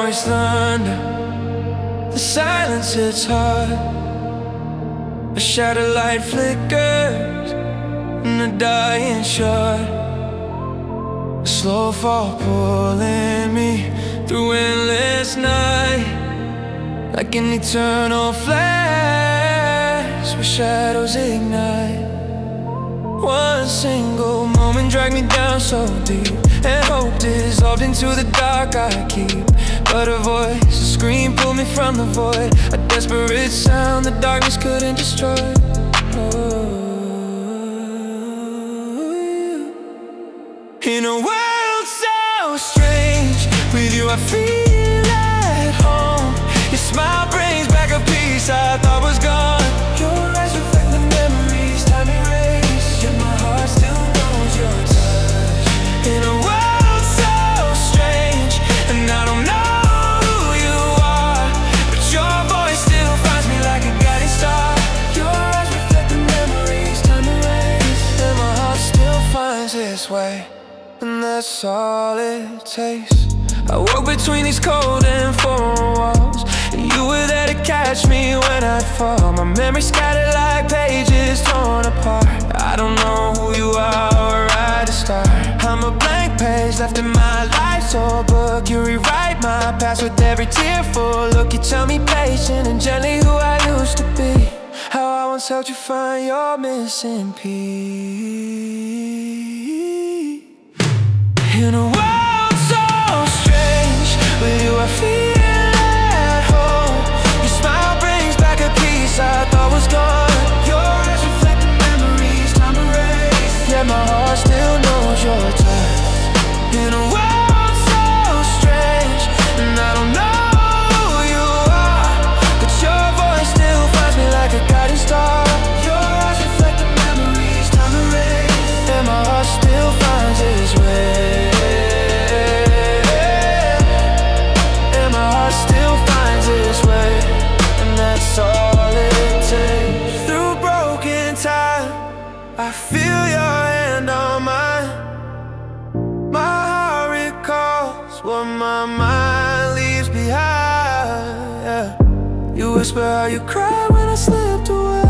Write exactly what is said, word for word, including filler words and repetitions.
noise, thunder. The silence hits hard. A shadow light flickers in the dying shard. A slow fall pulling me through endless night, like an eternal flash where shadows ignite. One single moment dragged me down so deep, and hope dissolved into the dark I keep. But a voice, a scream pulled me from the void, a desperate sound the darkness couldn't destroy. Oh. In a world so strange, with you I feel at home. Your smile brings back a piece I thought was gone. Your eyes reflect the memories time erased, yet my heart still knows your touch. In a world so strange, and I don't know who you are, but your voice still finds me like a guiding star. Your eyes reflect the memories time erased, and my heart still finds its way. And that's all it takes. I walk between these cold and foreign walls, and you were there to catch me when I'd fall. My memories scattered like pages torn apart. I don't know who you are or where to start. I'm a blank page left in my life's old book. You rewrite my past with every tearful look. You tell me patient and gently who I used to be, how I once helped you find your missing piece. In a world so strange, with you I feel at home. Your smile brings back a piece I thought was gone. Your eyes reflect the memories time erased, yet my heart still knows your touch. In a world so strange, and I don't know who you are, but your voice still finds me like a guiding star. Your eyes reflect the memories time erased, and my heart still finds its way. I feel your hand on mine. My heart recalls what my mind leaves behind, yeah. You whisper how you cried when I slipped away.